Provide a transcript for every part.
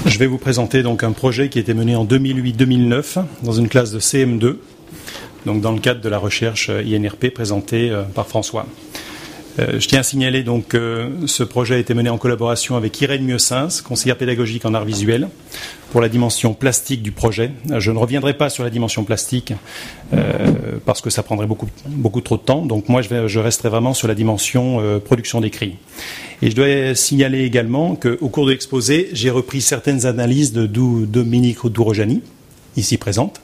Je vais vous présenter donc un projet qui a été mené en 2008-2009 dans une classe de CM2, donc dans le cadre de la recherche INRP présentée par François. Je tiens à signaler donc que ce projet a été mené en collaboration avec Irène Mieusens, conseillère pédagogique en arts visuels, pour la dimension plastique du projet. Je ne reviendrai pas sur la dimension plastique parce que ça prendrait beaucoup trop de temps. Donc moi, je resterai vraiment sur la dimension production d'écrit. Et je dois signaler également qu'au cours de l'exposé, j'ai repris certaines analyses de Dominique Dourojani, ici présente.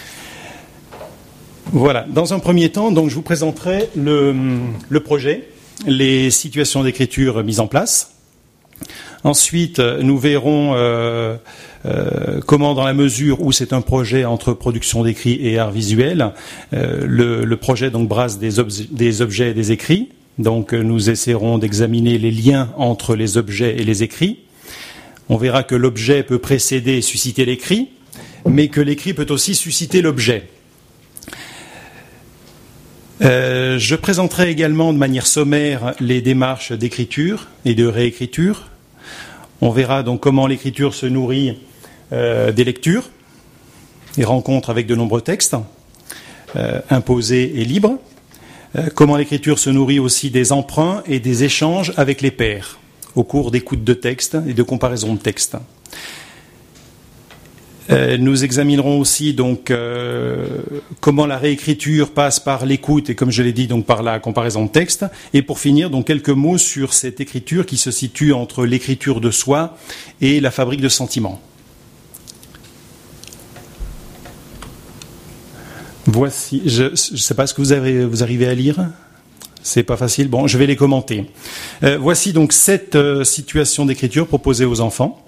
Voilà. Dans un premier temps, donc, je vous présenterai le projet, les situations d'écriture mises en place. Ensuite, nous verrons comment, dans la mesure où c'est un projet entre production d'écrit et art visuel, le projet donc brasse des objets et des écrits. Donc, nous essaierons d'examiner les liens entre les objets et les écrits. On verra que l'objet peut précéder et susciter l'écrit, mais que l'écrit peut aussi susciter l'objet. Je présenterai également de manière sommaire les démarches d'écriture et de réécriture. On verra donc comment l'écriture se nourrit des lectures et rencontres avec de nombreux textes, imposés et libres. Comment l'écriture se nourrit aussi des emprunts et des échanges avec les pairs au cours d'écoutes de textes et de comparaisons de textes. Nous examinerons aussi donc comment la réécriture passe par l'écoute et, comme je l'ai dit, donc par la comparaison de texte. Et pour finir, donc quelques mots sur cette écriture qui se situe entre l'écriture de soi et la fabrique de sentiments. Voici, je ne sais pas ce que vous arrivez à lire. C'est pas facile. Bon, je vais les commenter. Voici donc 7 situations d'écriture proposées aux enfants.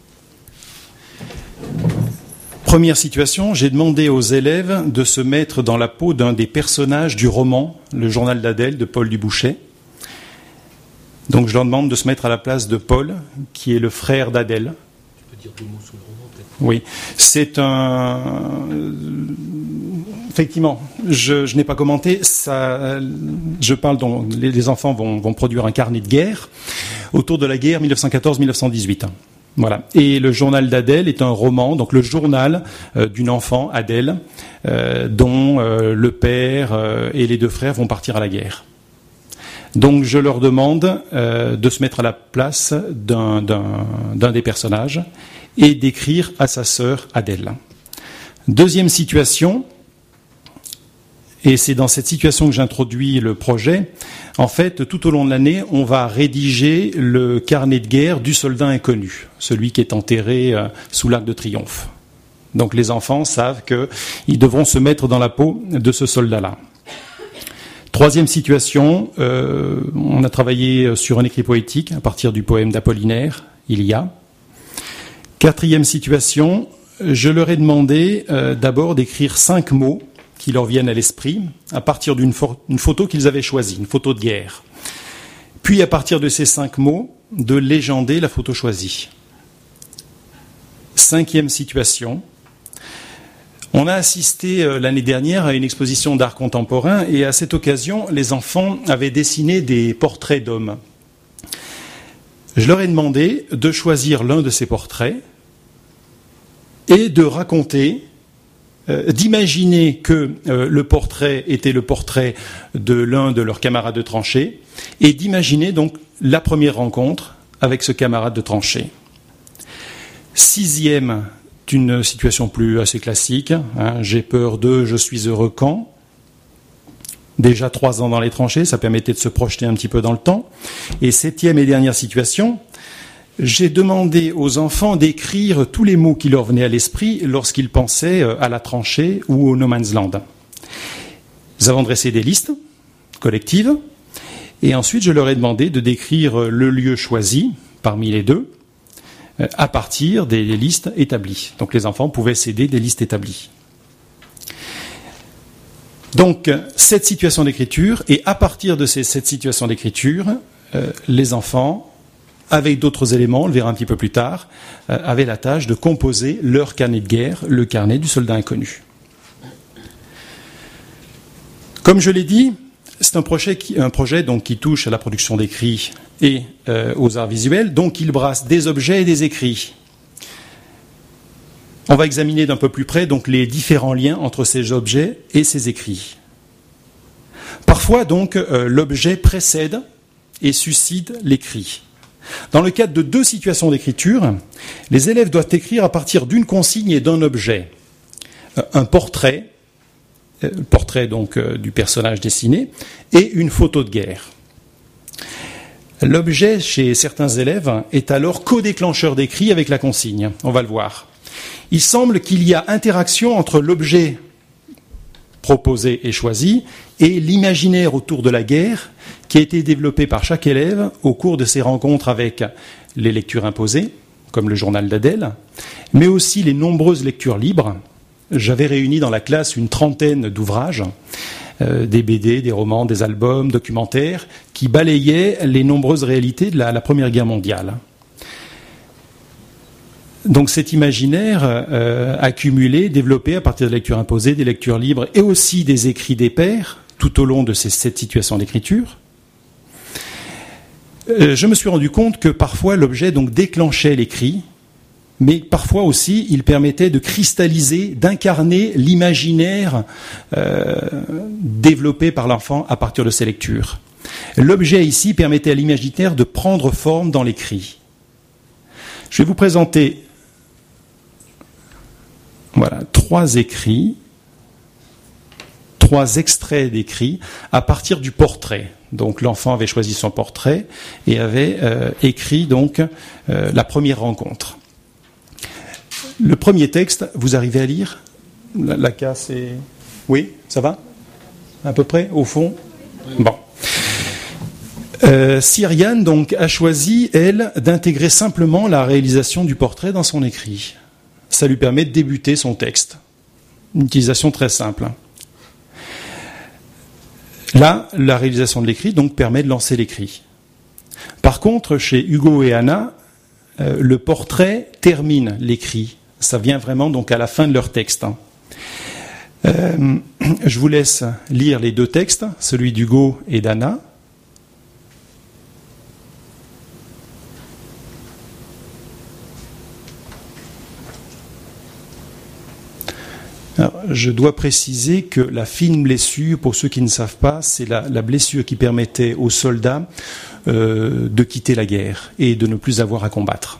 Première situation, j'ai demandé aux élèves de se mettre dans la peau d'un des personnages du roman Le Journal d'Adèle de Paul Dubouchet. Donc je leur demande de se mettre à la place de Paul, qui est le frère d'Adèle. Tu peux dire 2 mots sur le roman, peut-être ? Oui, c'est un... Effectivement, je n'ai pas commenté. Ça, je parle donc, les enfants vont produire un carnet de guerre autour de la guerre 1914-1918. Voilà. Et le journal d'Adèle est un roman, donc le journal d'une enfant, Adèle, dont le père et les 2 frères vont partir à la guerre. Donc je leur demande de se mettre à la place d'un des personnages et d'écrire à sa sœur Adèle. Deuxième situation, et c'est dans cette situation que j'introduis le projet. En fait, tout au long de l'année, on va rédiger le carnet de guerre du soldat inconnu, celui qui est enterré sous l'Arc de Triomphe. Donc les enfants savent qu'ils devront se mettre dans la peau de ce soldat-là. Troisième situation, on a travaillé sur un écrit poétique à partir du poème d'Apollinaire, Ilia. Quatrième situation, je leur ai demandé d'abord d'écrire 5 mots qui leur viennent à l'esprit, à partir d'une photo qu'ils avaient choisie, une photo de guerre. Puis, à partir de ces 5 mots, de légender la photo choisie. 5e situation. On a assisté l'année dernière à une exposition d'art contemporain et à cette occasion, les enfants avaient dessiné des portraits d'hommes. Je leur ai demandé de choisir l'un de ces portraits et de raconter, d'imaginer que le portrait était le portrait de l'un de leurs camarades de tranchée et d'imaginer donc la première rencontre avec ce camarade de tranchée. 6e, une situation assez classique. J'ai peur d'eux, je suis heureux quand. Déjà 3 ans dans les tranchées, ça permettait de se projeter un petit peu dans le temps. Et 7e et dernière situation, j'ai demandé aux enfants d'écrire tous les mots qui leur venaient à l'esprit lorsqu'ils pensaient à la tranchée ou au no man's land. Nous avons dressé des listes collectives et ensuite je leur ai demandé de décrire le lieu choisi parmi les 2 à partir des listes établies. Donc les enfants pouvaient s'aider des listes établies. Donc, 7 situations d'écriture, et à partir de ces 7 situations d'écriture, les enfants, avec d'autres éléments, on le verra un petit peu plus tard, avaient la tâche de composer leur carnet de guerre, le carnet du soldat inconnu. Comme je l'ai dit, c'est un projet donc, qui touche à la production d'écrits et aux arts visuels, donc il brasse des objets et des écrits. On va examiner d'un peu plus près donc les différents liens entre ces objets et ces écrits. Parfois donc l'objet précède et suscite l'écrit. Dans le cadre de 2 situations d'écriture, les élèves doivent écrire à partir d'une consigne et d'un objet. Un portrait donc du personnage dessiné, et une photo de guerre. L'objet chez certains élèves est alors co-déclencheur d'écrit avec la consigne. On va le voir. Il semble qu'il y a interaction entre l'objet proposé et choisi et l'imaginaire autour de la guerre qui a été développé par chaque élève au cours de ses rencontres avec les lectures imposées, comme le journal d'Adèle, mais aussi les nombreuses lectures libres. J'avais réuni dans la classe une trentaine d'ouvrages, des BD, des romans, des albums, documentaires, qui balayaient les nombreuses réalités de la Première Guerre mondiale. Donc cet imaginaire accumulé, développé à partir de lectures imposées, des lectures libres et aussi des écrits des pairs tout au long de cette situation d'écriture, je me suis rendu compte que parfois l'objet donc déclenchait l'écrit, mais parfois aussi il permettait de cristalliser, d'incarner l'imaginaire développé par l'enfant à partir de ses lectures. L'objet ici permettait à l'imaginaire de prendre forme dans l'écrit. Je vais vous présenter 3 écrits, 3 extraits d'écrits à partir du portrait. Donc l'enfant avait choisi son portrait et avait écrit donc la première rencontre. Le premier texte, vous arrivez à lire ? La casse est... Oui, ça va ? À peu près, au fond ? Bon. Cyriane donc a choisi, elle, d'intégrer simplement la réalisation du portrait dans son écrit. Ça lui permet de débuter son texte. Une utilisation très simple. Là, la réalisation de l'écrit donc permet de lancer l'écrit. Par contre, chez Hugo et Anna, le portrait termine l'écrit. Ça vient vraiment donc à la fin de leur texte. Je vous laisse lire les 2 textes, celui d'Hugo et d'Anna. Alors, je dois préciser que la fine blessure, pour ceux qui ne savent pas, c'est la blessure qui permettait aux soldats de quitter la guerre et de ne plus avoir à combattre.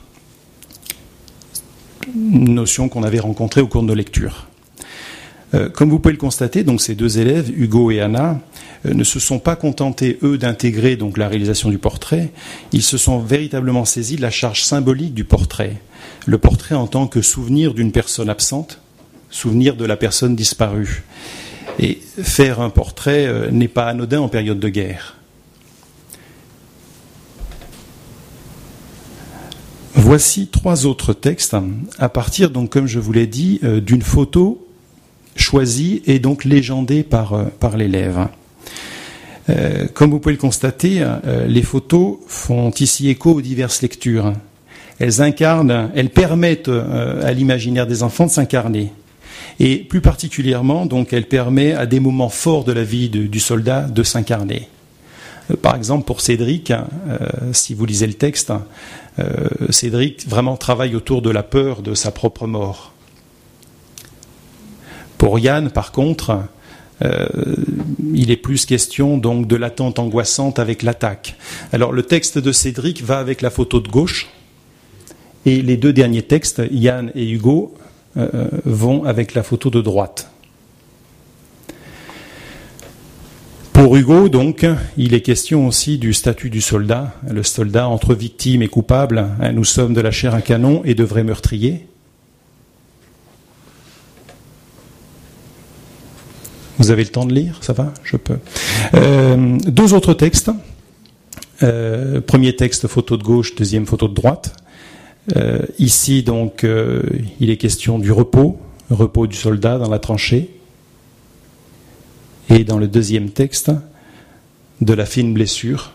Une notion qu'on avait rencontrée au cours de nos lectures. Comme vous pouvez le constater, donc ces 2 élèves, Hugo et Anna, ne se sont pas contentés, eux, d'intégrer donc la réalisation du portrait. Ils se sont véritablement saisis de la charge symbolique du portrait. Le portrait en tant que souvenir d'une personne absente, souvenir de la personne disparue. Et faire un portrait n'est pas anodin en période de guerre. Voici 3 autres textes à partir, donc, comme je vous l'ai dit, d'une photo choisie et donc légendée par l'élève. Comme vous pouvez le constater, les photos font ici écho aux diverses lectures. Elles incarnent, elles permettent à l'imaginaire des enfants de s'incarner. Et plus particulièrement, donc, elle permet à des moments forts de la vie du soldat de s'incarner. Par exemple, pour Cédric, si vous lisez le texte, Cédric vraiment travaille autour de la peur de sa propre mort. Pour Yann, par contre, il est plus question donc de l'attente angoissante avec l'attaque. Alors, le texte de Cédric va avec la photo de gauche, et les 2 derniers textes, Yann et Hugo, vont avec la photo de droite. Pour Hugo, donc, il est question aussi du statut du soldat. Le soldat entre victime et coupable. Nous sommes de la chair à canon et de vrais meurtriers. Vous avez le temps de lire, ça va ? Je peux. 2 autres textes. Premier texte, photo de gauche, deuxième photo de droite. Ici, donc, il est question du repos du soldat dans la tranchée. Et dans le deuxième texte, de la fine blessure.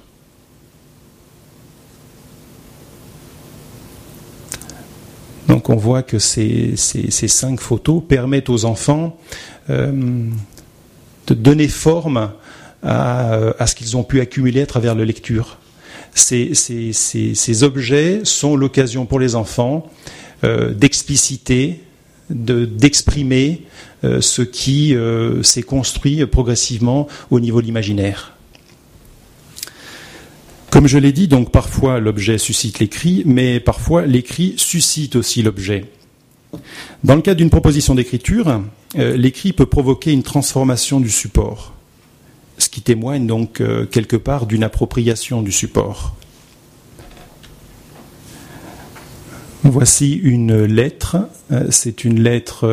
Donc on voit que ces 5 photos permettent aux enfants de donner forme à ce qu'ils ont pu accumuler à travers la lecture. Ces objets sont l'occasion pour les enfants d'expliciter, d'exprimer ce qui s'est construit progressivement au niveau de l'imaginaire. Comme je l'ai dit, donc parfois l'objet suscite l'écrit, mais parfois l'écrit suscite aussi l'objet. Dans le cadre d'une proposition d'écriture, l'écrit peut provoquer une transformation du support, ce qui témoigne donc quelque part d'une appropriation du support. Voici une lettre, c'est une lettre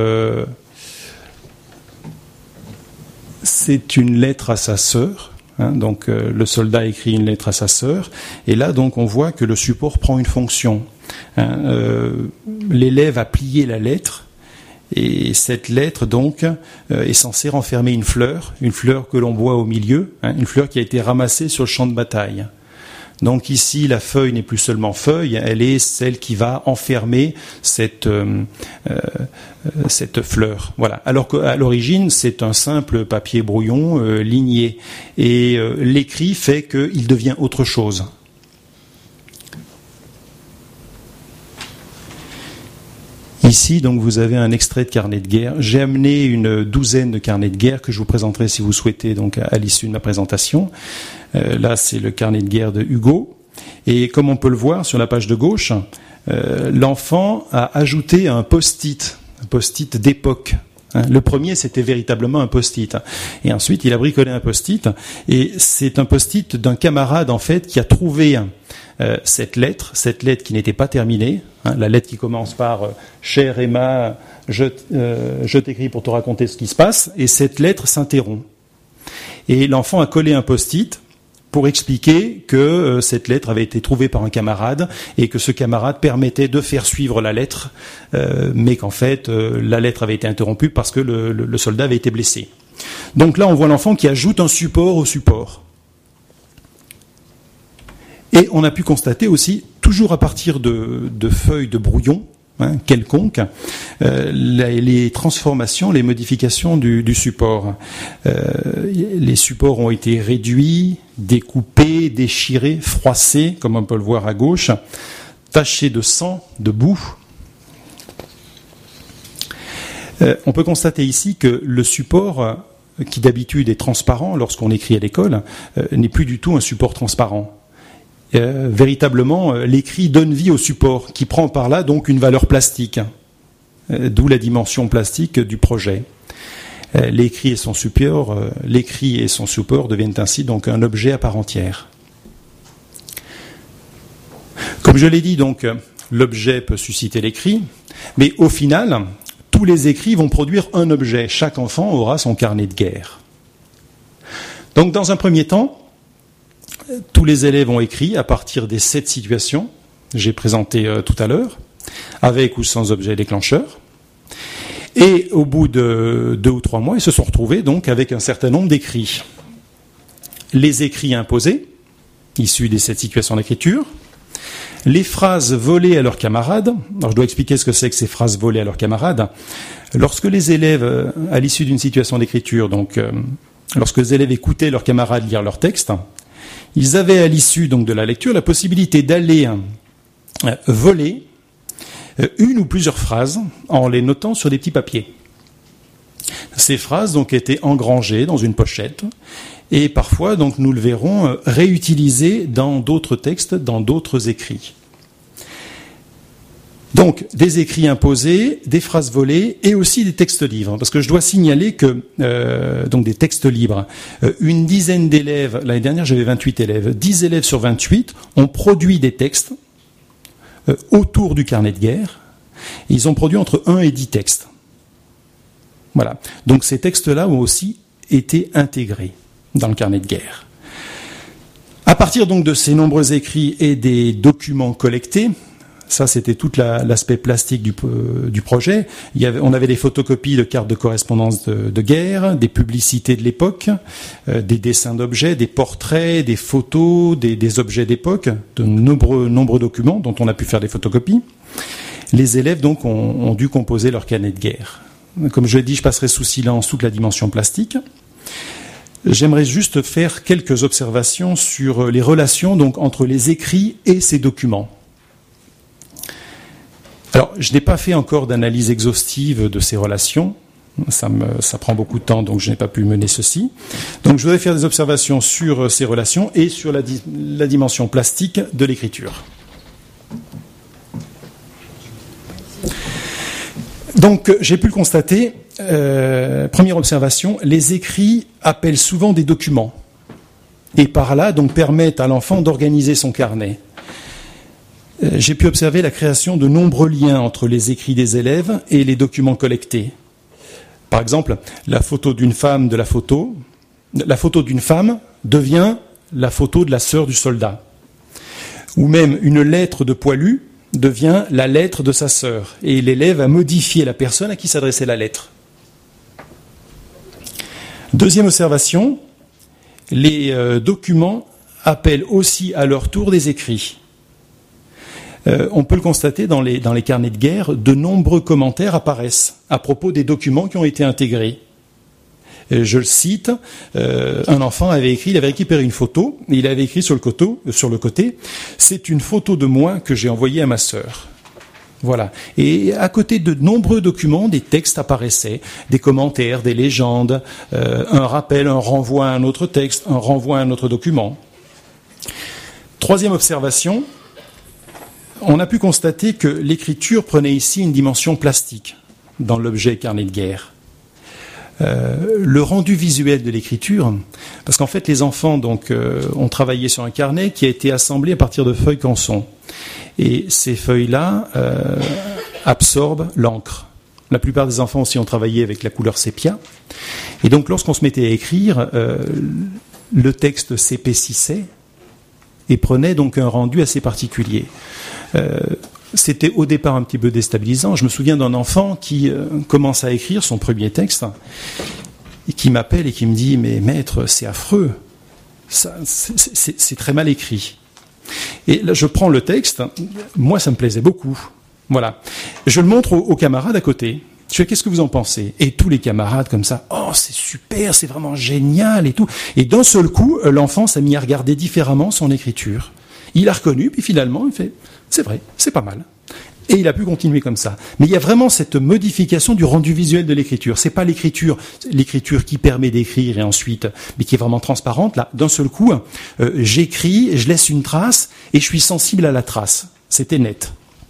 à sa sœur. Donc le soldat écrit une lettre à sa sœur, et là donc on voit que le support prend une fonction. L'élève a plié la lettre, et cette lettre donc est censée renfermer une fleur que l'on voit au milieu, une fleur qui a été ramassée sur le champ de bataille. Donc ici, la feuille n'est plus seulement feuille, elle est celle qui va enfermer cette fleur. Voilà. Alors qu'à l'origine, c'est un simple papier brouillon ligné. Et l'écrit fait qu'il devient autre chose. Ici, donc, vous avez un extrait de carnet de guerre. J'ai amené une douzaine de carnets de guerre que je vous présenterai si vous souhaitez, donc, à l'issue de ma présentation. Là, c'est le carnet de guerre de Hugo. Et comme on peut le voir sur la page de gauche, l'enfant a ajouté un post-it d'époque. Le premier, c'était véritablement un post-it. Et ensuite, il a bricolé un post-it. Et c'est un post-it d'un camarade, en fait, qui a trouvé cette lettre qui n'était pas terminée. La lettre qui commence par « Chère Emma, je t'écris pour te raconter ce qui se passe ». Et cette lettre s'interrompt. Et l'enfant a collé un post-it pour expliquer que cette lettre avait été trouvée par un camarade et que ce camarade permettait de faire suivre la lettre, mais qu'en fait, la lettre avait été interrompue parce que le soldat avait été blessé. Donc là, on voit l'enfant qui ajoute un support au support. Et on a pu constater aussi, toujours à partir de feuilles de brouillon, quelconque, les transformations, les modifications du support. Les supports ont été réduits, découpés, déchirés, froissés, comme on peut le voir à gauche, tachés de sang, de boue. On peut constater ici que le support, qui d'habitude est transparent lorsqu'on écrit à l'école, n'est plus du tout un support transparent. Véritablement, l'écrit donne vie au support, qui prend par là donc une valeur plastique, d'où la dimension plastique du projet. L'écrit et son support deviennent ainsi donc un objet à part entière. Comme je l'ai dit, donc, l'objet peut susciter l'écrit, mais au final, tous les écrits vont produire un objet. Chaque enfant aura son carnet de guerre. Donc, dans un premier temps, tous les élèves ont écrit à partir des 7 situations que j'ai présentées tout à l'heure, avec ou sans objet déclencheur. Et au bout de 2 ou 3 mois, ils se sont retrouvés donc avec un certain nombre d'écrits. Les écrits imposés, issus des 7 situations d'écriture, les phrases volées à leurs camarades. Alors je dois expliquer ce que c'est que ces phrases volées à leurs camarades. Lorsque les élèves, à l'issue d'une situation d'écriture, donc lorsque les élèves écoutaient leurs camarades lire leur texte, ils avaient à l'issue donc de la lecture la possibilité d'aller voler une ou plusieurs phrases en les notant sur des petits papiers. Ces phrases donc étaient engrangées dans une pochette et parfois donc nous le verrons réutilisées dans d'autres textes, dans d'autres écrits. Donc, des écrits imposés, des phrases volées et aussi des textes libres. Parce que je dois signaler que, donc des textes libres, une dizaine d'élèves, l'année dernière j'avais 28 élèves, 10 élèves sur 28 ont produit des textes autour du carnet de guerre. Ils ont produit entre 1 et 10 textes. Voilà. Donc ces textes-là ont aussi été intégrés dans le carnet de guerre. À partir donc de ces nombreux écrits et des documents collectés, ça, c'était tout l'aspect plastique du projet. On avait des photocopies de cartes de correspondance de guerre, des publicités de l'époque, des dessins d'objets, des portraits, des photos, des objets d'époque, de nombreux documents dont on a pu faire des photocopies. Les élèves, donc, ont dû composer leur carnet de guerre. Comme je l'ai dit, je passerai sous silence toute la dimension plastique. J'aimerais juste faire quelques observations sur les relations donc, entre les écrits et ces documents. Alors, je n'ai pas fait encore d'analyse exhaustive de ces relations. Ça prend beaucoup de temps, donc je n'ai pas pu mener ceci. Donc, je voudrais faire des observations sur ces relations et sur la dimension plastique de l'écriture. Donc, j'ai pu le constater. Première observation, les écrits appellent souvent des documents et par là donc permettent à l'enfant d'organiser son carnet. J'ai pu observer la création de nombreux liens entre les écrits des élèves et les documents collectés. Par exemple, la photo d'une femme d'une femme devient la photo de la sœur du soldat. Ou même une lettre de Poilu devient la lettre de sa sœur et l'élève a modifié la personne à qui s'adressait la lettre. Deuxième observation, les documents appellent aussi à leur tour des écrits. On peut le constater dans les carnets de guerre, de nombreux commentaires apparaissent à propos des documents qui ont été intégrés. Je le cite, un enfant il avait récupéré une photo, et il avait écrit sur le côté, c'est une photo de moi que j'ai envoyée à ma sœur. Voilà. Et à côté de nombreux documents, des textes apparaissaient, des commentaires, des légendes, un rappel, un renvoi à un autre texte, un renvoi à un autre document. Troisième observation, on a pu constater que l'écriture prenait ici une dimension plastique dans l'objet carnet de guerre. Le rendu visuel de l'écriture, parce qu'en fait les enfants ont travaillé sur un carnet qui a été assemblé à partir de feuilles canson. Et ces feuilles-là absorbent l'encre. La plupart des enfants aussi ont travaillé avec la couleur sépia. Et donc lorsqu'on se mettait à écrire, le texte s'épaississait et prenait donc un rendu assez particulier. C'était au départ un petit peu déstabilisant. Je me souviens d'un enfant qui commence à écrire son premier texte et qui m'appelle et qui me dit « Mais maître, c'est affreux, c'est très mal écrit ». Et là, je prends le texte, moi ça me plaisait beaucoup. Voilà. Je le montre aux camarades à côté. Je fais, qu'est-ce que vous en pensez? Et tous les camarades comme ça, oh c'est super, c'est vraiment génial et tout. Et d'un seul coup, l'enfant s'est mis à regarder différemment son écriture. Il a reconnu, puis finalement, il fait, c'est vrai, c'est pas mal. Et il a pu continuer comme ça. Mais il y a vraiment cette modification du rendu visuel de l'écriture. C'est pas l'écriture qui permet d'écrire et ensuite, mais qui est vraiment transparente. Là, d'un seul coup, j'écris, je laisse une trace et je suis sensible à la trace. C'était net.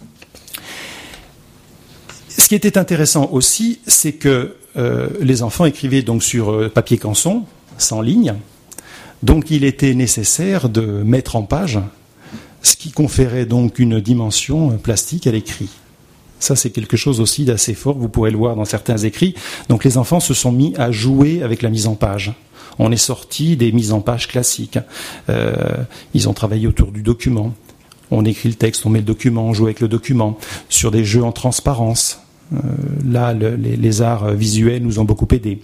Ce qui était intéressant aussi, c'est que les enfants écrivaient donc sur papier canson, sans ligne. Donc il était nécessaire de mettre en page, ce qui conférait donc une dimension plastique à l'écrit. Ça, c'est quelque chose aussi d'assez fort, vous pourrez le voir dans certains écrits. Donc les enfants se sont mis à jouer avec la mise en page. On est sorti des mises en page classiques. Ils ont travaillé autour du document. On écrit le texte, on met le document, on joue avec le document. Sur des jeux en transparence. Là, les arts visuels nous ont beaucoup aidés.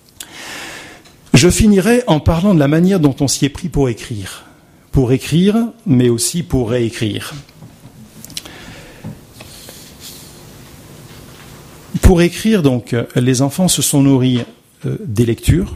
Je finirai en parlant de la manière dont on s'y est pris pour écrire. Pour écrire, mais aussi pour réécrire. Pour écrire, donc, les enfants se sont nourris des lectures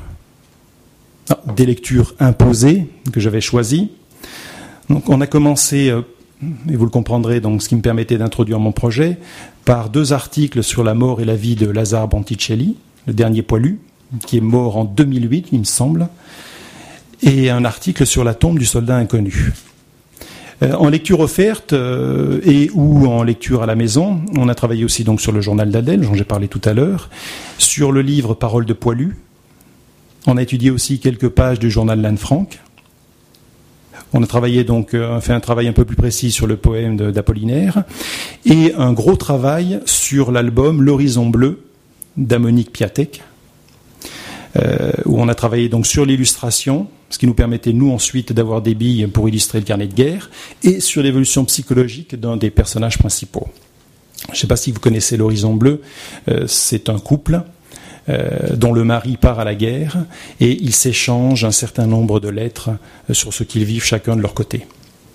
imposées que j'avais choisies. Donc, on a commencé, et vous le comprendrez, donc, ce qui me permettait d'introduire mon projet, par 2 articles sur la mort et la vie de Lazare Botticelli, le dernier Poilu, qui est mort en 2008, il me semble, et un article sur la tombe du soldat inconnu. En lecture offerte et ou en lecture à la maison, on a travaillé aussi donc sur le journal d'Adèle, dont j'ai parlé tout à l'heure, sur le livre Paroles de Poilu. On a étudié aussi quelques pages du journal l'Anne Frank. On a travaillé donc, fait un travail un peu plus précis sur le poème d'Apollinaire et un gros travail sur l'album L'Horizon bleu d'Amonique Piatek, où on a travaillé donc sur l'illustration, ce qui nous permettait, nous, ensuite, d'avoir des billes pour illustrer le carnet de guerre, et sur l'évolution psychologique d'un des personnages principaux. Je ne sais pas si vous connaissez L'Horizon bleu, c'est un couple dont le mari part à la guerre, et ils s'échangent un certain nombre de lettres sur ce qu'ils vivent chacun de leur côté.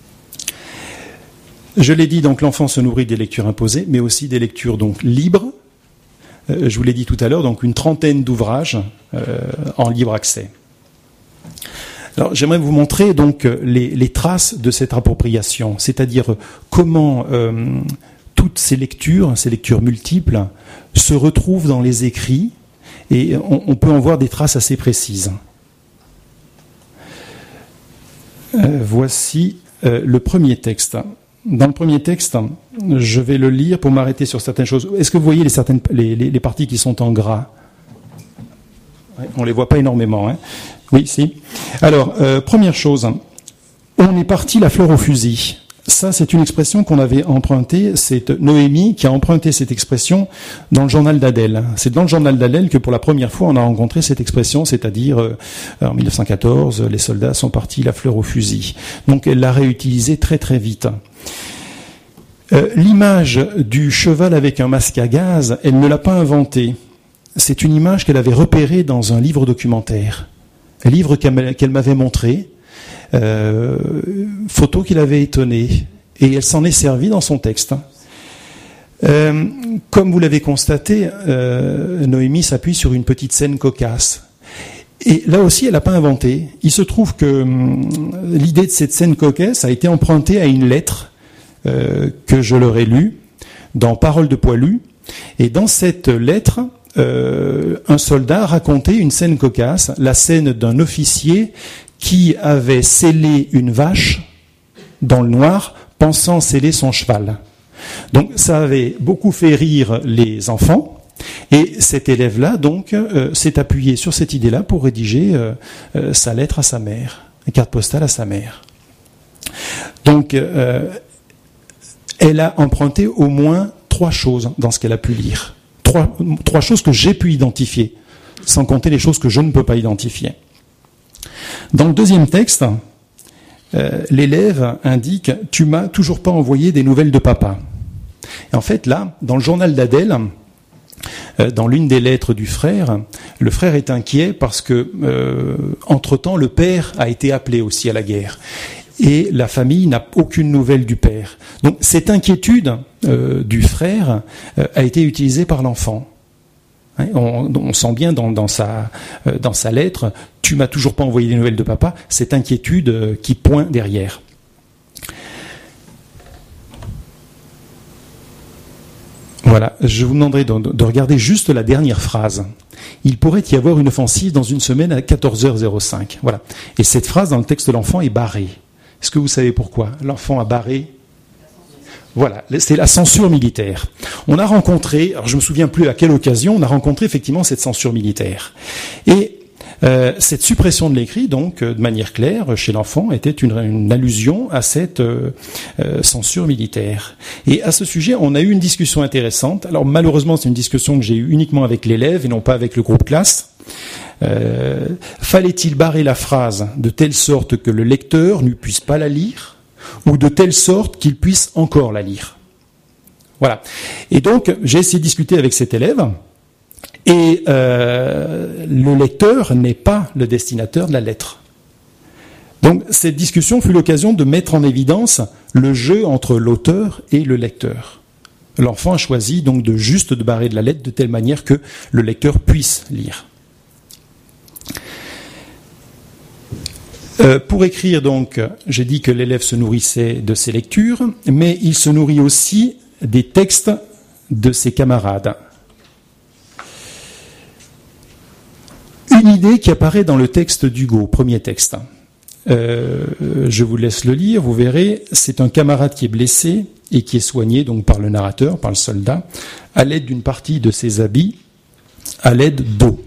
Je l'ai dit, donc l'enfant se nourrit des lectures imposées, mais aussi des lectures donc libres. Je vous l'ai dit tout à l'heure, donc une 30aine d'ouvrages en libre accès. Alors, j'aimerais vous montrer donc les traces de cette appropriation, c'est-à-dire comment toutes ces lectures multiples, se retrouvent dans les écrits et on peut en voir des traces assez précises. Voici le premier texte. Dans le premier texte, je vais le lire pour m'arrêter sur certaines choses. Est-ce que vous voyez les parties qui sont en gras ? On ne les voit pas énormément. Hein. Oui, si. Alors, première chose, on est parti la fleur au fusil. Ça, c'est une expression qu'on avait empruntée. C'est Noémie qui a emprunté cette expression dans le journal d'Adèle. C'est dans le journal d'Adèle que pour la première fois on a rencontré cette expression, c'est-à-dire en 1914, les soldats sont partis la fleur au fusil. Donc elle l'a réutilisée très très vite. L'image du cheval avec un masque à gaz, elle ne l'a pas inventée. C'est une image qu'elle avait repérée dans un livre documentaire. Un livre qu'elle m'avait montré. Photo qui l'avait étonnée, et elle s'en est servie dans son texte. Comme vous l'avez constaté, Noémie s'appuie sur une petite scène cocasse. Et là aussi, elle n'a pas inventé. Il se trouve que l'idée de cette scène cocasse a été empruntée à une lettre que je leur ai lue dans Paroles de poilu. Et dans cette lettre, un soldat racontait une scène cocasse, la scène d'un officier qui avait scellé une vache dans le noir, pensant sceller son cheval. Donc ça avait beaucoup fait rire les enfants, et cet élève-là donc s'est appuyé sur cette idée-là pour rédiger sa lettre à sa mère, une carte postale à sa mère. Donc elle a emprunté au moins 3 choses dans ce qu'elle a pu lire. 3 choses que j'ai pu identifier, sans compter les choses que je ne peux pas identifier. Dans le deuxième texte, l'élève indique « Tu m'as toujours pas envoyé des nouvelles de papa ». Et en fait, là, dans le journal d'Adèle, dans l'une des lettres du frère, le frère est inquiet parce que, entre-temps, le père a été appelé aussi à la guerre. Et la famille n'a aucune nouvelle du père. Donc cette inquiétude du frère a été utilisée par l'enfant. On sent bien dans sa lettre, tu m'as toujours pas envoyé des nouvelles de papa, cette inquiétude qui pointe derrière. Voilà, je vous demanderai de regarder juste la dernière phrase. Il pourrait y avoir une offensive dans une semaine à 14h05. Voilà. Et cette phrase dans le texte de l'enfant est barrée. Est-ce que vous savez pourquoi l'enfant a barré ? Voilà, c'est la censure militaire. On a rencontré, alors je me souviens plus à quelle occasion, on a rencontré effectivement cette censure militaire. Et cette suppression de l'écrit, donc, de manière claire, chez l'enfant, était une allusion à cette censure militaire. Et à ce sujet, on a eu une discussion intéressante. Alors malheureusement, c'est une discussion que j'ai eue uniquement avec l'élève et non pas avec le groupe classe. Fallait-il barrer la phrase de telle sorte que le lecteur ne puisse pas la lire, ou de telle sorte qu'il puisse encore la lire. Voilà. Et donc, j'ai essayé de discuter avec cet élève, et le lecteur n'est pas le destinataire de la lettre. Donc, cette discussion fut l'occasion de mettre en évidence le jeu entre l'auteur et le lecteur. L'enfant a choisi donc de barrer de la lettre de telle manière que le lecteur puisse lire. Pour écrire, donc, j'ai dit que l'élève se nourrissait de ses lectures, mais il se nourrit aussi des textes de ses camarades. Une idée qui apparaît dans le texte d'Hugo, premier texte. Je vous laisse le lire, vous verrez, c'est un camarade qui est blessé et qui est soigné donc par le narrateur, par le soldat, à l'aide d'une partie de ses habits, à l'aide d'eau.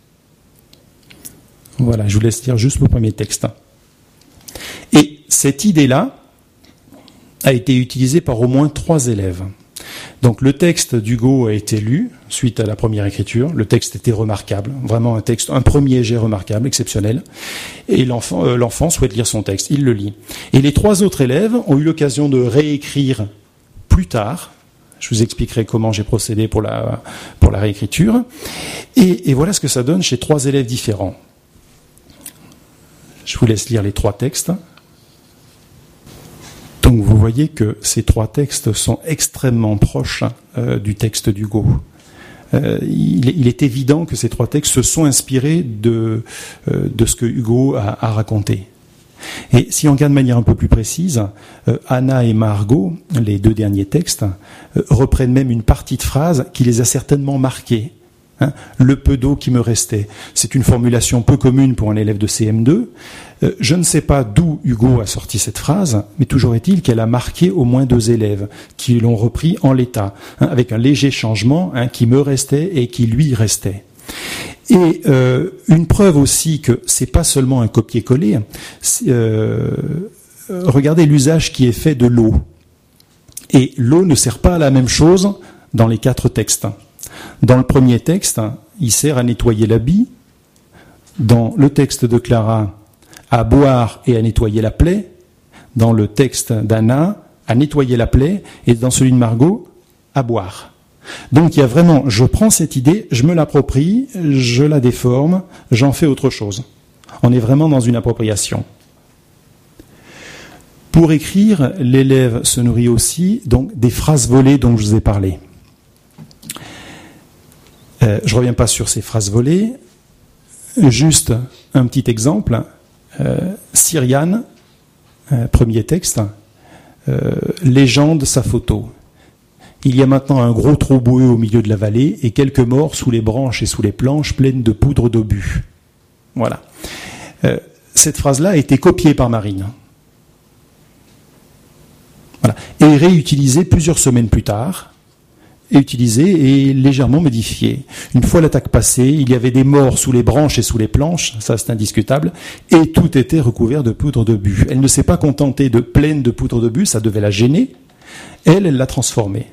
Voilà, je vous laisse lire juste le premier texte. Et cette idée-là a été utilisée par au moins 3 élèves. Donc le texte d'Hugo a été lu suite à la première écriture. Le texte était remarquable, vraiment un premier jet remarquable, exceptionnel. Et l'enfant souhaite lire son texte, il le lit. Et les 3 autres élèves ont eu l'occasion de réécrire plus tard. Je vous expliquerai comment j'ai procédé pour la réécriture. Et voilà ce que ça donne chez 3 élèves différents. Je vous laisse lire les 3 textes. Donc vous voyez que ces 3 textes sont extrêmement proches du texte d'Hugo. Il est évident que ces 3 textes se sont inspirés de ce que Hugo a raconté. Et si on regarde de manière un peu plus précise, Anna et Margot, les deux derniers textes, reprennent même une partie de phrase qui les a certainement marqués. Le peu d'eau qui me restait. C'est une formulation peu commune pour un élève de CM2. Je ne sais pas d'où Hugo a sorti cette phrase, mais toujours est-il qu'elle a marqué au moins 2 élèves qui l'ont repris en l'état, avec un léger changement, qui me restait et qui lui restait. Et une preuve aussi que c'est pas seulement un copier-coller. Regardez l'usage qui est fait de l'eau. Et l'eau ne sert pas à la même chose dans les 4 textes. Dans le premier texte, il sert à nettoyer l'habit. Dans le texte de Clara, à boire et à nettoyer la plaie. Dans le texte d'Anna, à nettoyer la plaie. Et dans celui de Margot, à boire. Donc il y a vraiment, je prends cette idée, je me l'approprie, je la déforme, j'en fais autre chose. On est vraiment dans une appropriation. Pour écrire, l'élève se nourrit aussi donc des phrases volées dont je vous ai parlé. Je ne reviens pas sur ces phrases volées. Juste un petit exemple. Cyriane, premier texte, légende sa photo. Il y a maintenant un gros trou boueux au milieu de la vallée et quelques morts sous les branches et sous les planches pleines de poudre d'obus. Voilà. Cette phrase-là a été copiée par Marine. Voilà. Et réutilisée plusieurs semaines plus tard. Et utilisée et légèrement modifiée. Une fois l'attaque passée, il y avait des morts sous les branches et sous les planches, ça c'est indiscutable, et tout était recouvert de poudre d'obus. Elle ne s'est pas contentée de pleine de poudre d'obus, ça devait la gêner. Elle l'a transformée.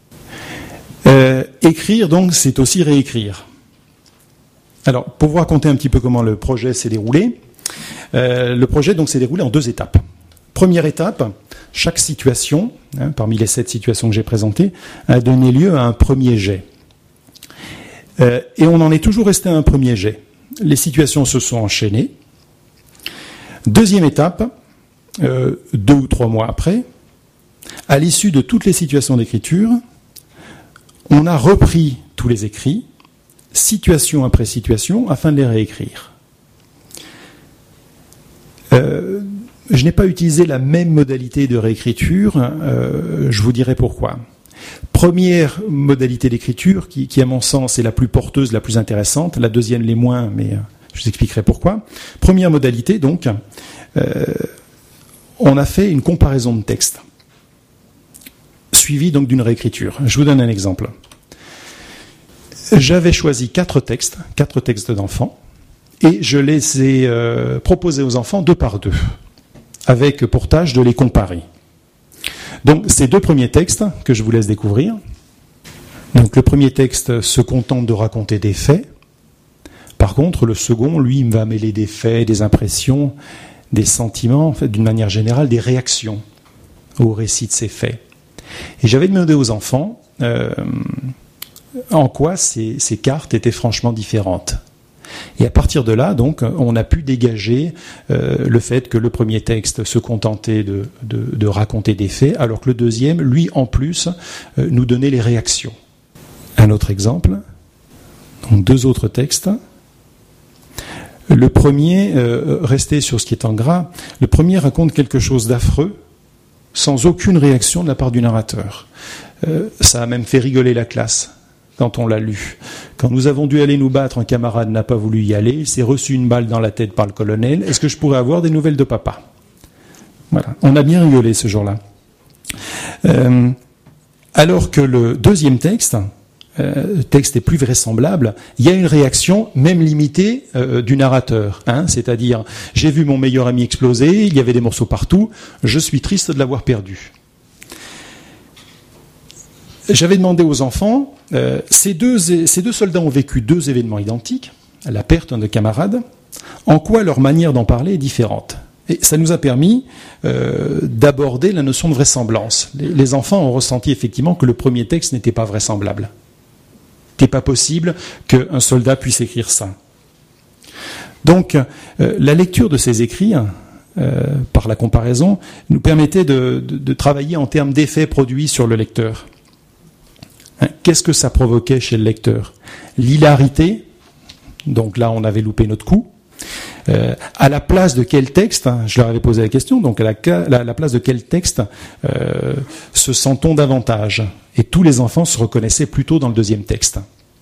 Écrire, donc, c'est aussi réécrire. Alors, pour vous raconter un petit peu comment le projet s'est déroulé, le projet donc s'est déroulé en 2 étapes. Première étape, chaque situation, parmi les 7 situations que j'ai présentées, a donné lieu à un premier jet. Et on en est toujours resté à un premier jet. Les situations se sont enchaînées. Deuxième étape, 2 ou 3 mois après, à l'issue de toutes les situations d'écriture, on a repris tous les écrits, situation après situation, afin de les réécrire. Je n'ai pas utilisé la même modalité de réécriture, je vous dirai pourquoi. Première modalité d'écriture, qui à mon sens est la plus porteuse, la plus intéressante, la deuxième l'est moins, mais je vous expliquerai pourquoi. Première modalité, donc, on a fait une comparaison de textes, suivie donc d'une réécriture. Je vous donne un exemple. J'avais choisi 4 textes d'enfants, et je les ai proposés aux enfants 2 par 2. Avec pour tâche de les comparer. Donc, ces 2 premiers textes que je vous laisse découvrir. Donc, le premier texte se contente de raconter des faits. Par contre, le second, lui, il va mêler des faits, des impressions, des sentiments, en fait, d'une manière générale, des réactions au récit de ces faits. Et j'avais demandé aux enfants en quoi ces cartes étaient franchement différentes. Et à partir de là, donc, on a pu dégager le fait que le premier texte se contentait de raconter des faits, alors que le deuxième, lui, en plus, nous donnait les réactions. Un autre exemple, donc 2 autres textes. Le premier, resté sur ce qui est en gras, le premier raconte quelque chose d'affreux, sans aucune réaction de la part du narrateur. Ça a même fait rigoler la classe quand on l'a lu. Quand nous avons dû aller nous battre, un camarade n'a pas voulu y aller, il s'est reçu une balle dans la tête par le colonel. Est-ce que je pourrais avoir des nouvelles de papa ? Voilà. On a bien rigolé ce jour-là. Alors que le deuxième texte est plus vraisemblable, il y a une réaction, même limitée, du narrateur. C'est-à-dire, j'ai vu mon meilleur ami exploser, il y avait des morceaux partout, je suis triste de l'avoir perdu. J'avais demandé aux enfants, ces deux soldats ont vécu 2 événements identiques, la perte de camarades, en quoi leur manière d'en parler est différente. Et ça nous a permis d'aborder la notion de vraisemblance. Les enfants ont ressenti effectivement que le premier texte n'était pas vraisemblable. Il n'était pas possible qu'un soldat puisse écrire ça. Donc, la lecture de ces écrits, par la comparaison, nous permettait de travailler en termes d'effets produits sur le lecteur. Qu'est-ce que ça provoquait chez le lecteur ? L'hilarité, donc là on avait loupé notre coup, À la place de quel texte, je leur avais posé la question, donc à la place de quel texte se sent-on davantage? Et tous les enfants se reconnaissaient plutôt dans le deuxième texte.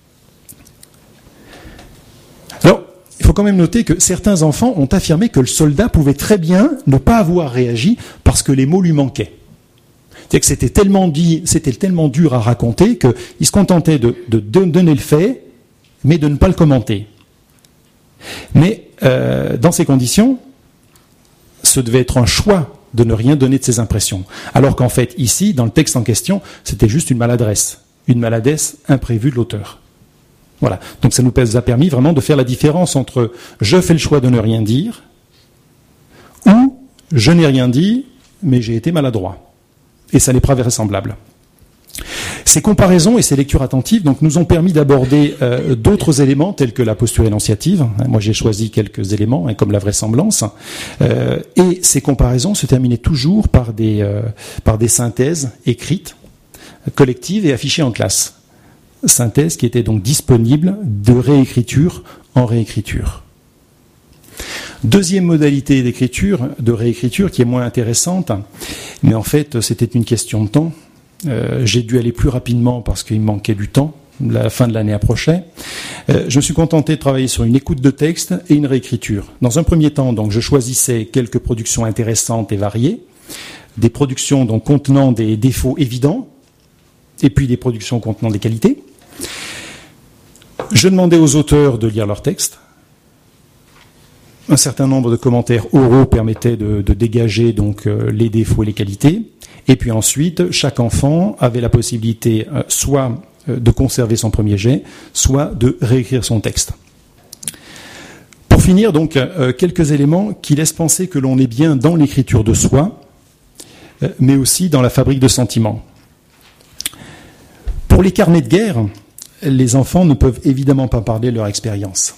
Alors, il faut quand même noter que certains enfants ont affirmé que le soldat pouvait très bien ne pas avoir réagi parce que les mots lui manquaient. C'est-à-dire que c'était tellement dur à raconter qu'il se contentait de donner le fait, mais de ne pas le commenter. Mais dans ces conditions, ce devait être un choix de ne rien donner de ses impressions. Alors qu'en fait, ici, dans le texte en question, c'était juste une maladresse imprévue de l'auteur. Voilà. Donc ça nous a permis vraiment de faire la différence entre je fais le choix de ne rien dire ou je n'ai rien dit, mais j'ai été maladroit. Et ça n'est pas vraisemblable. Ces comparaisons et ces lectures attentives donc, nous ont permis d'aborder d'autres éléments tels que la posture énonciative. Moi, j'ai choisi quelques éléments, comme la vraisemblance. Et ces comparaisons se terminaient toujours par des synthèses écrites, collectives et affichées en classe. Synthèses qui étaient donc disponibles de réécriture en réécriture. Deuxième modalité de réécriture, qui est moins intéressante, mais en fait, c'était une question de temps. J'ai dû aller plus rapidement parce qu'il me manquait du temps. La fin de l'année approchait. Je me suis contenté de travailler sur une écoute de texte et une réécriture. Dans un premier temps, donc, je choisissais quelques productions intéressantes et variées, des productions donc contenant des défauts évidents, et puis des productions contenant des qualités. Je demandais aux auteurs de lire leurs textes. Un certain nombre de commentaires oraux permettaient de dégager donc les défauts et les qualités. Et puis ensuite, chaque enfant avait la possibilité soit de conserver son premier jet, soit de réécrire son texte. Pour finir, donc, quelques éléments qui laissent penser que l'on est bien dans l'écriture de soi, mais aussi dans la fabrique de sentiments. Pour les carnets de guerre, les enfants ne peuvent évidemment pas parler de leur expérience.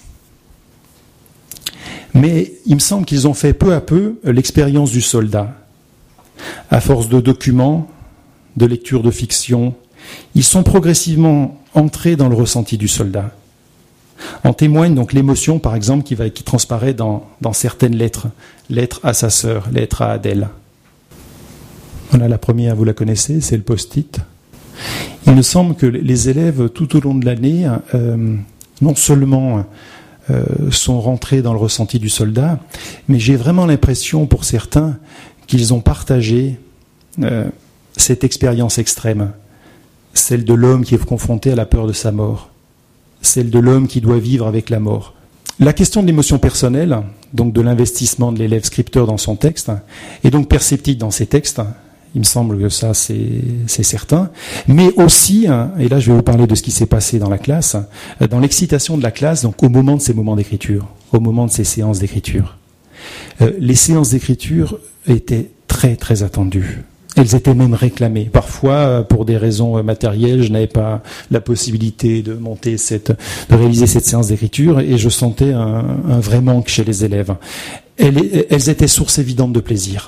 Mais il me semble qu'ils ont fait peu à peu l'expérience du soldat. À force de documents, de lectures de fiction, ils sont progressivement entrés dans le ressenti du soldat. En témoigne donc l'émotion, par exemple, qui transparaît dans certaines lettres. Lettre à sa sœur, lettre à Adèle. Voilà, la première, vous la connaissez, c'est le post-it. Il me semble que les élèves, tout au long de l'année, non seulement sont rentrés dans le ressenti du soldat, mais j'ai vraiment l'impression, pour certains, qu'ils ont partagé cette expérience extrême, celle de l'homme qui est confronté à la peur de sa mort, celle de l'homme qui doit vivre avec la mort. La question de l'émotion personnelle, donc de l'investissement de l'élève scripteur dans son texte, est donc perceptible dans ses textes. Il me semble que ça, c'est certain. Mais aussi, et là je vais vous parler de ce qui s'est passé dans la classe, dans l'excitation de la classe, donc au moment de ces moments d'écriture, au moment de ces séances d'écriture. Les séances d'écriture étaient très très attendues. Elles étaient même réclamées. Parfois, pour des raisons matérielles, je n'avais pas la possibilité de réaliser cette séance d'écriture, et je sentais un vrai manque chez les élèves. Elles étaient source évidente de plaisir.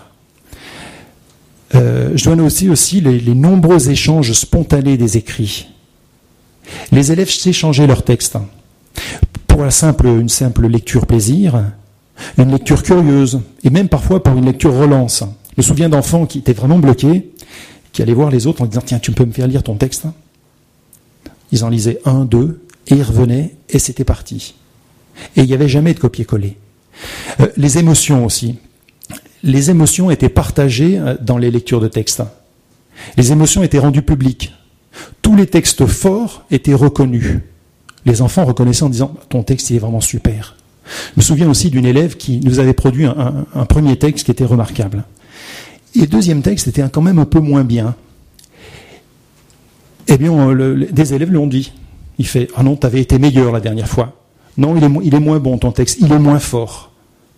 Je dois noter aussi les nombreux échanges spontanés des écrits. Les élèves s'échangeaient leurs textes pour une simple lecture plaisir, une lecture curieuse, et même parfois pour une lecture relance. Je me souviens d'enfants qui étaient vraiment bloqués, qui allaient voir les autres en disant « Tiens, tu peux me faire lire ton texte ?» Ils en lisaient 1, 2, et ils revenaient, et c'était parti. Et il n'y avait jamais de copier-coller. Les émotions aussi. Les émotions étaient partagées dans les lectures de textes. Les émotions étaient rendues publiques. Tous les textes forts étaient reconnus. Les enfants reconnaissaient en disant « Ton texte, il est vraiment super ». Je me souviens aussi d'une élève qui nous avait produit un premier texte qui était remarquable. Et le deuxième texte était quand même un peu moins bien. Eh bien, des élèves l'ont dit. Il fait « Ah non, tu avais été meilleur la dernière fois. Non, il est moins bon ton texte, il est moins fort. »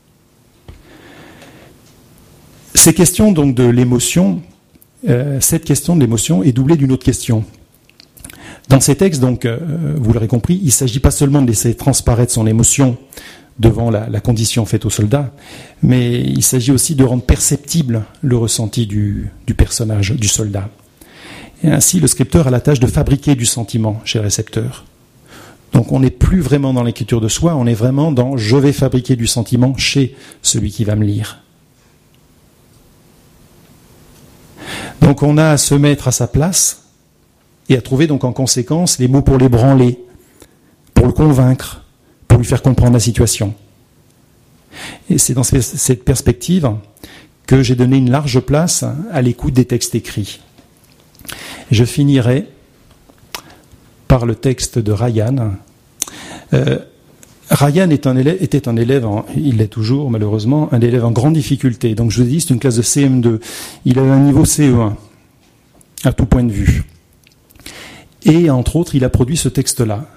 Ces questions donc de l'émotion, cette question de l'émotion est doublée d'une autre question. Dans ces textes, donc, vous l'aurez compris, il ne s'agit pas seulement de laisser transparaître son émotion devant la condition faite au soldat, mais il s'agit aussi de rendre perceptible le ressenti du personnage, du soldat. Et ainsi, le scripteur a la tâche de fabriquer du sentiment chez le récepteur. Donc on n'est plus vraiment dans l'écriture de soi, on est vraiment dans « je vais fabriquer du sentiment chez celui qui va me lire ». Donc on a à se mettre à sa place et à trouver donc en conséquence les mots pour l'ébranler, pour le convaincre, pour lui faire comprendre la situation. Et c'est dans cette perspective que j'ai donné une large place à l'écoute des textes écrits. Je finirai par le texte de Ryan. Ryan était un élève, il l'est toujours malheureusement, un élève en grande difficulté. Donc je vous dis, c'est une classe de CM2. Il avait un niveau CE1, à tout point de vue. Et entre autres, il a produit ce texte-là.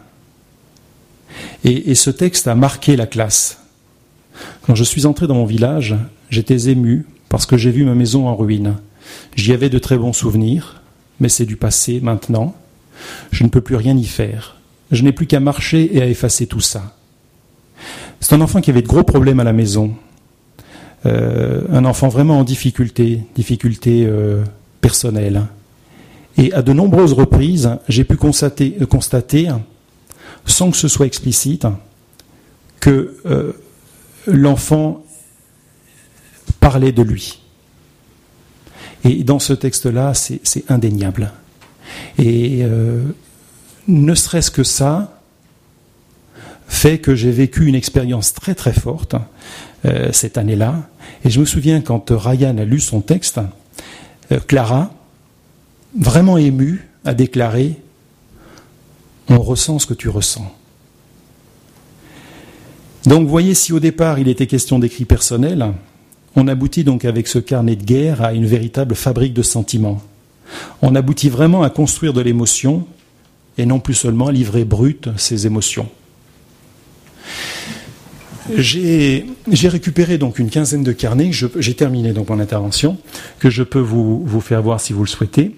Et ce texte a marqué la classe. Quand je suis entré dans mon village, j'étais ému parce que j'ai vu ma maison en ruine. J'y avais de très bons souvenirs, mais c'est du passé maintenant. Je ne peux plus rien y faire. Je n'ai plus qu'à marcher et à effacer tout ça. C'est un enfant qui avait de gros problèmes à la maison. Un enfant vraiment en difficulté personnelle. Et à de nombreuses reprises, j'ai pu constater, sans que ce soit explicite, que l'enfant parlait de lui. Et dans ce texte-là, c'est indéniable. Et ne serait-ce que ça fait que j'ai vécu une expérience très très forte cette année-là. Et je me souviens quand Ryan a lu son texte, Clara, vraiment émue, a déclaré « On ressent ce que tu ressens ». Donc vous voyez, si au départ il était question d'écrit personnel, on aboutit donc avec ce carnet de guerre à une véritable fabrique de sentiments. On aboutit vraiment à construire de l'émotion et non plus seulement à livrer brut ses émotions. J'ai récupéré donc une quinzaine de carnets, j'ai terminé donc mon intervention, que je peux vous faire voir si vous le souhaitez.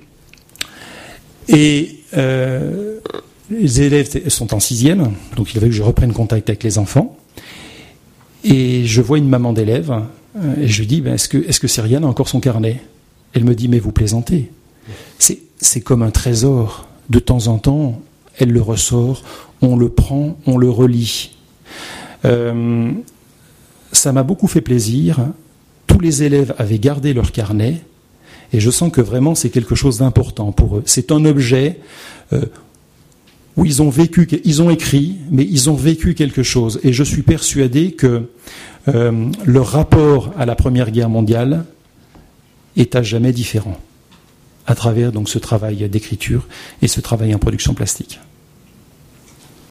Et les élèves sont en 6e, donc il fallait que je reprenne contact avec les enfants. Et je vois une maman d'élève, et je lui dis, est-ce que Cyriane a encore son carnet ? Elle me dit, mais vous plaisantez. C'est comme un trésor. De temps en temps, elle le ressort, on le prend, on le relit. Ça m'a beaucoup fait plaisir. Tous les élèves avaient gardé leur carnet, et je sens que vraiment c'est quelque chose d'important pour eux. C'est un objet où ils ont écrit, mais ils ont vécu quelque chose. Et je suis persuadé que leur rapport à la Première Guerre mondiale est à jamais différent, à travers donc ce travail d'écriture et ce travail en production plastique.